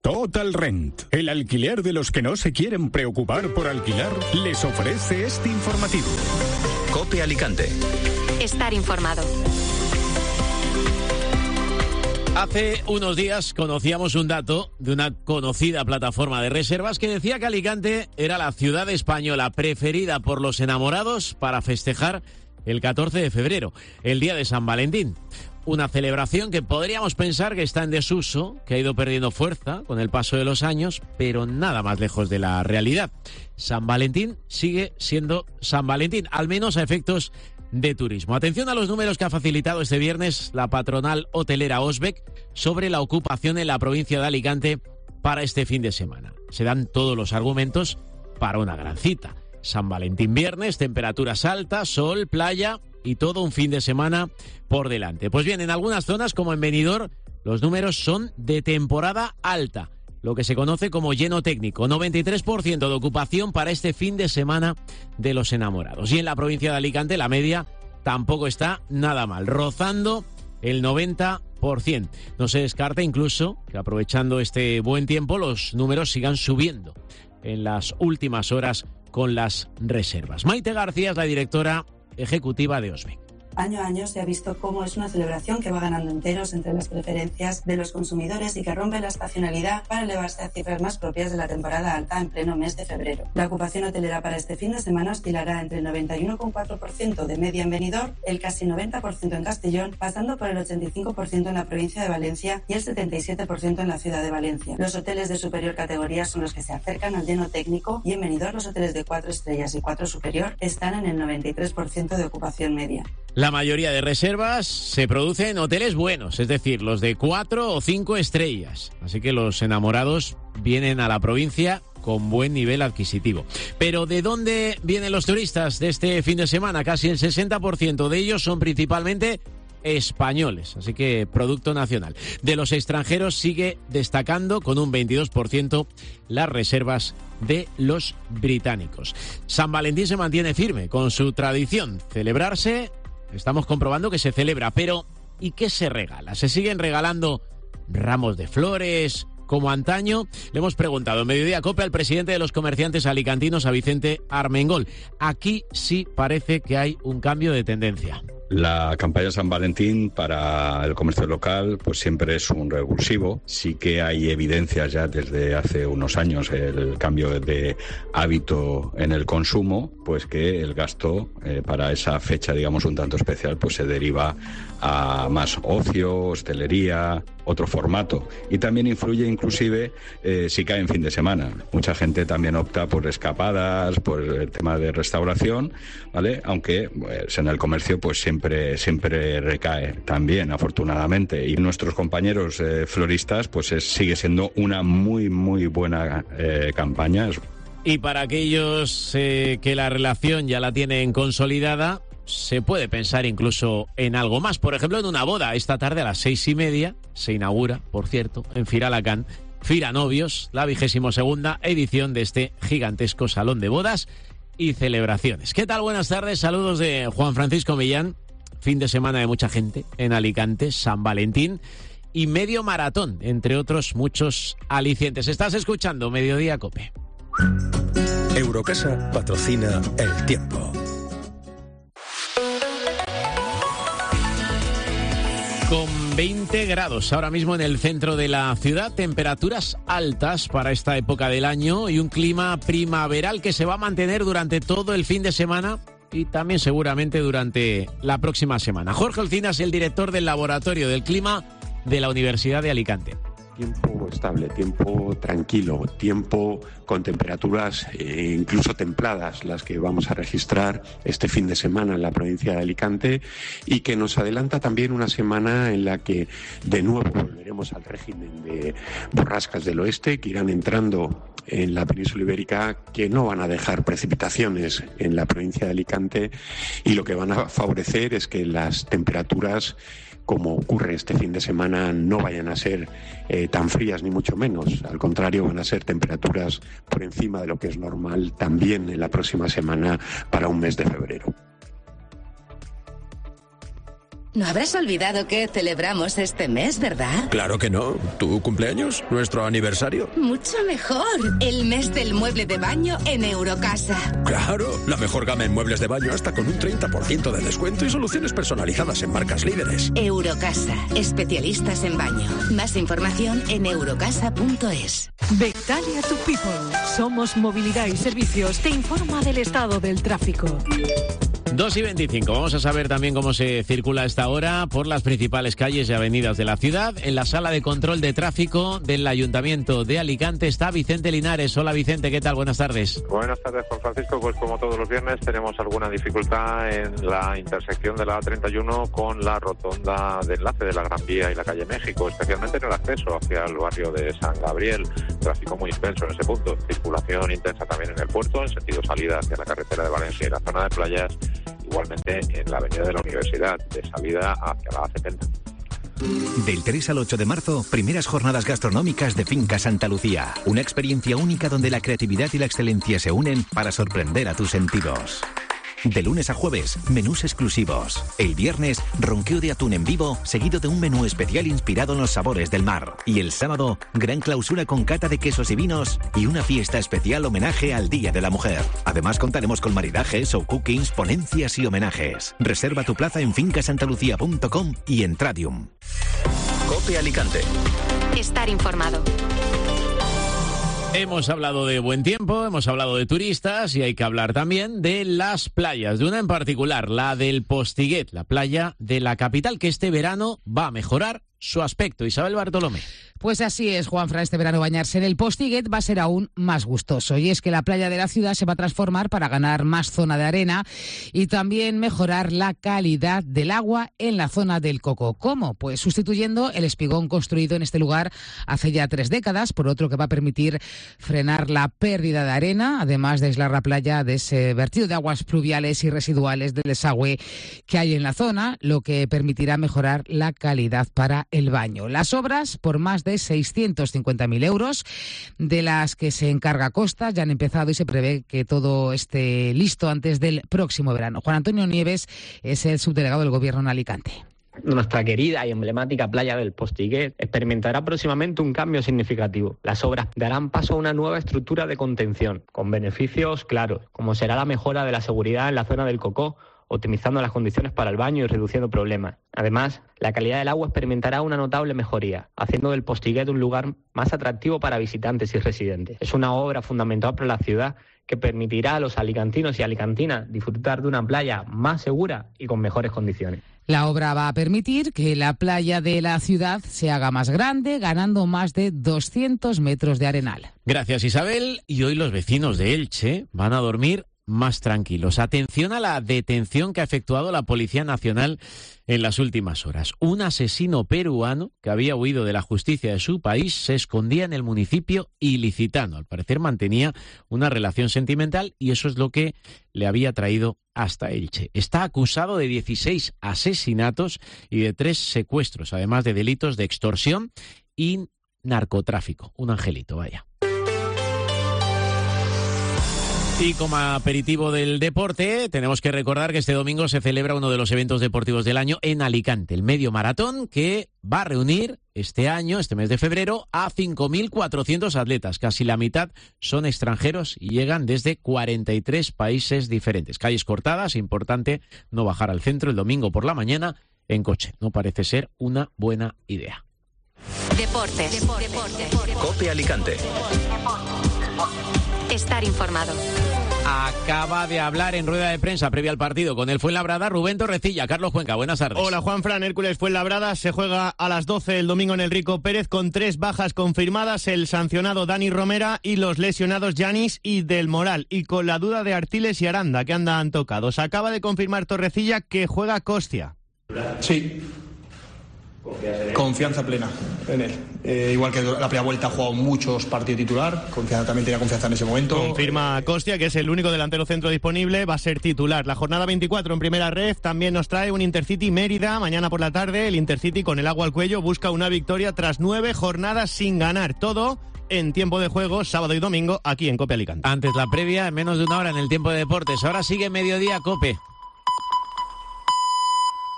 Total Rent, el alquiler de los que no se quieren preocupar por alquilar, les ofrece este informativo. COPE Alicante. Estar informado. Hace unos días conocíamos un dato de una conocida plataforma de reservas que decía que Alicante era la ciudad española preferida por los enamorados para festejar el 14 de febrero, el día de San Valentín. Una celebración que podríamos pensar que está en desuso, que ha ido perdiendo fuerza con el paso de los años, pero nada más lejos de la realidad. San Valentín sigue siendo San Valentín, al menos a efectos de turismo. Atención a los números que ha facilitado este viernes la patronal hotelera Osbec sobre la ocupación en la provincia de Alicante para este fin de semana. Se dan todos los argumentos para una gran cita. San Valentín viernes, temperaturas altas, sol, playa y todo un fin de semana por delante. Pues bien, en algunas zonas como en Benidorm, los números son de temporada alta, lo que se conoce como lleno técnico, 93% de ocupación para este fin de semana de los enamorados. Y en la provincia de Alicante la media tampoco está nada mal, rozando el 90%. No se descarta incluso que aprovechando este buen tiempo los números sigan subiendo en las últimas horas con las reservas. Maite García es la directora ejecutiva de Osbec. Año a año se ha visto cómo es una celebración que va ganando enteros entre las preferencias de los consumidores y que rompe la estacionalidad para elevarse a cifras más propias de la temporada alta en pleno mes de febrero. La ocupación hotelera para este fin de semana oscilará entre el 91,4% de media en Benidorm, el casi 90% en Castellón, pasando por el 85% en la provincia de Valencia y el 77% en la ciudad de Valencia. Los hoteles de superior categoría son los que se acercan al lleno técnico y en Benidorm los hoteles de 4 estrellas y 4 superior están en el 93% de ocupación media. La mayoría de reservas se producen en hoteles buenos, es decir, los de 4 o 5 estrellas. Así que los enamorados vienen a la provincia con buen nivel adquisitivo. Pero ¿de dónde vienen los turistas de este fin de semana? Casi el 60% de ellos son principalmente españoles, así que producto nacional. De los extranjeros sigue destacando con un 22% las reservas de los británicos. San Valentín se mantiene firme con su tradición, celebrarse. Estamos comprobando que se celebra, pero ¿y qué se regala? ¿Se siguen regalando ramos de flores como antaño? Le hemos preguntado en Mediodía Cope al presidente de los comerciantes alicantinos, a Vicente Armengol. Aquí sí parece que hay un cambio de tendencia. La campaña San Valentín para el comercio local pues siempre es un revulsivo. Sí que hay evidencias ya desde hace unos años el cambio de hábito en el consumo, pues que el gasto para esa fecha, digamos, un tanto especial, pues se deriva a más ocio, hostelería, otro formato. Y también influye inclusive si cae en fin de semana. Mucha gente también opta por escapadas, por el tema de restauración, ¿vale? Aunque pues, en el comercio pues siempre recae también, afortunadamente. Y nuestros compañeros floristas pues sigue siendo una muy buena campaña. Y para aquellos que la relación ya la tienen consolidada, se puede pensar incluso en algo más. Por ejemplo, en una boda. Esta tarde a las 6:30 se inaugura, por cierto, en Firalacán, Fira Novios, la 22ª edición de este gigantesco salón de bodas y celebraciones. ¿Qué tal? Buenas tardes. Saludos de Juan Francisco Millán. Fin de semana de mucha gente en Alicante, San Valentín y medio maratón, entre otros muchos alicientes. Estás escuchando Mediodía Cope. Eurocasa patrocina El Tiempo. Con 20 grados ahora mismo en el centro de la ciudad, temperaturas altas para esta época del año y un clima primaveral que se va a mantener durante todo el fin de semana y también seguramente durante la próxima semana. Jorge Olcina es el director del Laboratorio del Clima de la Universidad de Alicante. Tiempo estable, tiempo tranquilo, tiempo con temperaturas incluso templadas, las que vamos a registrar este fin de semana en la provincia de Alicante, y que nos adelanta también una semana en la que de nuevo volveremos al régimen de borrascas del oeste que irán entrando en la península ibérica, que no van a dejar precipitaciones en la provincia de Alicante, y lo que van a favorecer es que las temperaturas, como ocurre este fin de semana, no vayan a ser tan frías ni mucho menos. Al contrario, van a ser temperaturas por encima de lo que es normal también en la próxima semana para un mes de febrero. No habrás olvidado que celebramos este mes, ¿verdad? Claro que no. ¿Tu cumpleaños? ¿Nuestro aniversario? Mucho mejor. El mes del mueble de baño en Eurocasa. Claro, la mejor gama en muebles de baño hasta con un 30% de descuento y soluciones personalizadas en marcas líderes. Eurocasa, especialistas en baño. Más información en eurocasa.es. Bectalia to People. Somos Movilidad y Servicios. Te informa del estado del tráfico. 2:25. Vamos a saber también cómo se circula a esta hora por las principales calles y avenidas de la ciudad. En la sala de control de tráfico del Ayuntamiento de Alicante está Vicente Linares. Hola Vicente, ¿qué tal? Buenas tardes. Buenas tardes, Juan Francisco. Pues como todos los viernes tenemos alguna dificultad en la intersección de la A31 con la rotonda de enlace de la Gran Vía y la calle México, especialmente en el acceso hacia el barrio de San Gabriel. Tráfico muy intenso en ese punto. Circulación intensa también en el puerto, en sentido salida hacia la carretera de Valencia y la zona de playas. Igualmente en la avenida de la Universidad, de salida hacia la A70. Del 3 al 8 de marzo, primeras jornadas gastronómicas de Finca Santa Lucía. Una experiencia única donde la creatividad y la excelencia se unen para sorprender a tus sentidos. De lunes a jueves, menús exclusivos. El viernes, ronqueo de atún en vivo, seguido de un menú especial inspirado en los sabores del mar. Y el sábado, gran clausura con cata de quesos y vinos y una fiesta especial homenaje al Día de la Mujer. Además, contaremos con maridajes, show cookings, ponencias y homenajes. Reserva tu plaza en fincasantalucía.com y en Tradium. COPE Alicante. Estar informado. Hemos hablado de buen tiempo, hemos hablado de turistas y hay que hablar también de las playas, de una en particular, la del Postiguet, la playa de la capital, que este verano va a mejorar su aspecto. Isabel Bartolomé. Pues así es, Juanfran, este verano bañarse en el Postiguet va a ser aún más gustoso. Y es que la playa de la ciudad se va a transformar para ganar más zona de arena y también mejorar la calidad del agua en la zona del Coco. ¿Cómo? Pues sustituyendo el espigón construido en este lugar hace ya 3 décadas por otro que va a permitir frenar la pérdida de arena, además de aislar la playa de ese vertido de aguas pluviales y residuales del desagüe que hay en la zona, lo que permitirá mejorar la calidad para el baño. Las obras, por más de 650.000 euros, de las que se encarga Costas, ya han empezado y se prevé que todo esté listo antes del próximo verano. Juan Antonio Nieves es el subdelegado del Gobierno en Alicante. Nuestra querida y emblemática playa del Postiguet experimentará próximamente un cambio significativo. Las obras darán paso a una nueva estructura de contención, con beneficios claros, como será la mejora de la seguridad en la zona del Cocó, optimizando las condiciones para el baño y reduciendo problemas. Además, la calidad del agua experimentará una notable mejoría, haciendo del Postiguet un lugar más atractivo para visitantes y residentes. Es una obra fundamental para la ciudad que permitirá a los alicantinos y alicantinas disfrutar de una playa más segura y con mejores condiciones. La obra va a permitir que la playa de la ciudad se haga más grande, ganando más de 200 metros de arenal. Gracias, Isabel. Y hoy los vecinos de Elche van a dormir más tranquilos. Atención a la detención que ha efectuado la Policía Nacional en las últimas horas. Un asesino peruano que había huido de la justicia de su país se escondía en el municipio ilicitano. Al parecer mantenía una relación sentimental y eso es lo que le había traído hasta Elche. Está acusado de 16 asesinatos y de 3 secuestros, además de delitos de extorsión y narcotráfico. Un angelito, vaya. Y como aperitivo del deporte, tenemos que recordar que este domingo se celebra uno de los eventos deportivos del año en Alicante, el Medio Maratón, que va a reunir este año, este mes de febrero, a 5.400 atletas. Casi la mitad son extranjeros y llegan desde 43 países diferentes. Calles cortadas, importante no bajar al centro el domingo por la mañana en coche. No parece ser una buena idea. Deportes. COPE Alicante. Estar informado. Acaba de hablar en rueda de prensa previa al partido con el Fuenlabrada Rubén Torrecilla. Carlos Cuenca, buenas tardes. Hola Juanfran, Hércules Fuenlabrada se juega a las 12 el domingo en el Rico Pérez con 3 bajas confirmadas, el sancionado Dani Romera y los lesionados Yanis y Del Moral, y con la duda de Artiles y Aranda que andan tocados. Acaba de confirmar Torrecilla que juega Costia. Sí. Confianza plena en él. Igual que la primera vuelta ha jugado muchos partidos titular, también tenía confianza en ese momento. Confirma Costia que es el único delantero centro disponible, va a ser titular. La jornada 24 en primera red también nos trae un Intercity Mérida. Mañana por la tarde el Intercity con el agua al cuello busca una victoria tras 9 jornadas sin ganar. Todo en tiempo de juego, sábado y domingo, aquí en COPE Alicante. Antes la previa, en menos de una hora en el tiempo de deportes. Ahora sigue Mediodía COPE.